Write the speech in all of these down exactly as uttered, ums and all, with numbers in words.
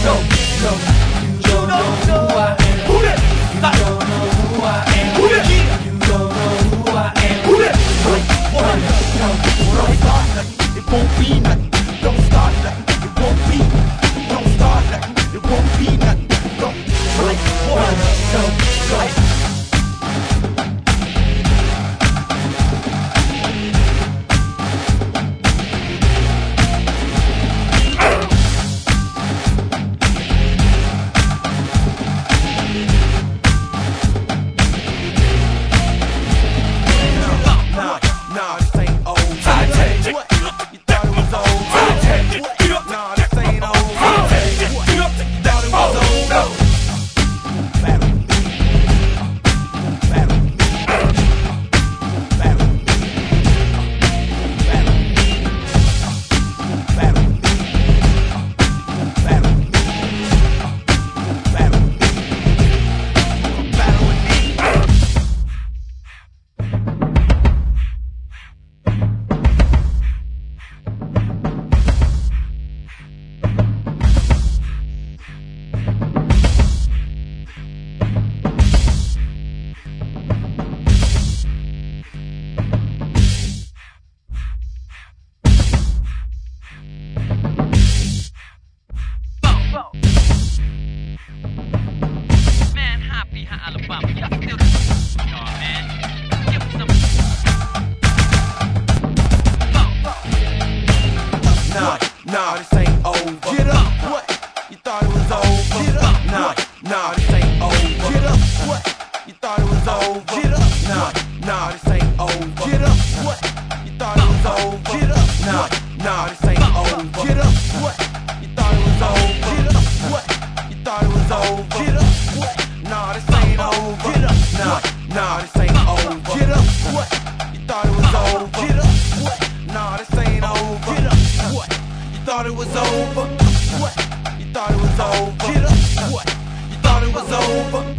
no, no. You don't know who I am. Who that? You don't know who I am. Who that? You don't know who I am. Who that? One, no, don't start nothing. It won't be nothing. Don't start nothing. It won't be. Don't start nothing. It won't be nothing. Don't. One, no, no. Nah, this ain't over. Get up, what? You thought it was over? Get up, nah, nah, this ain't over. Get up, what? You thought it was over? Get up, nah, nah, this ain't over. Get up, what? You thought it was over? Get up, nah, nah, this ain't over. Get up, what? You thought it was over? Get up, what? You thought it was over? Get up, what? Nah, this ain't over. Get up, nah, nah, this ain't over. Get up, what? You thought it was over? Get up, what? Nah, this ain't over. Get up, what? Thought it was over? What? You thought it was over? Get up! What? You thought it was over?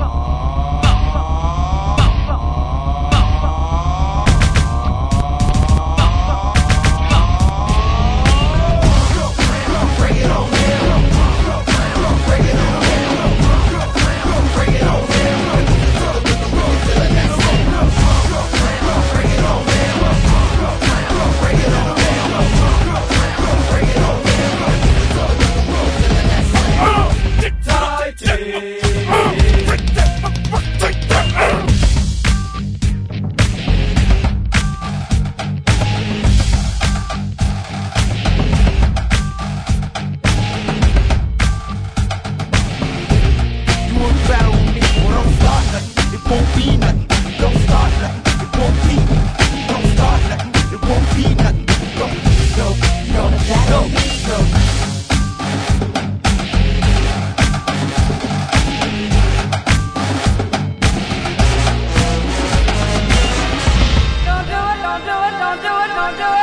Bring it on down. Bring it on down. Bring it on down. Bring it on down. Bring it on down. Bring it on down. Don't do it, don't do it, don't do it.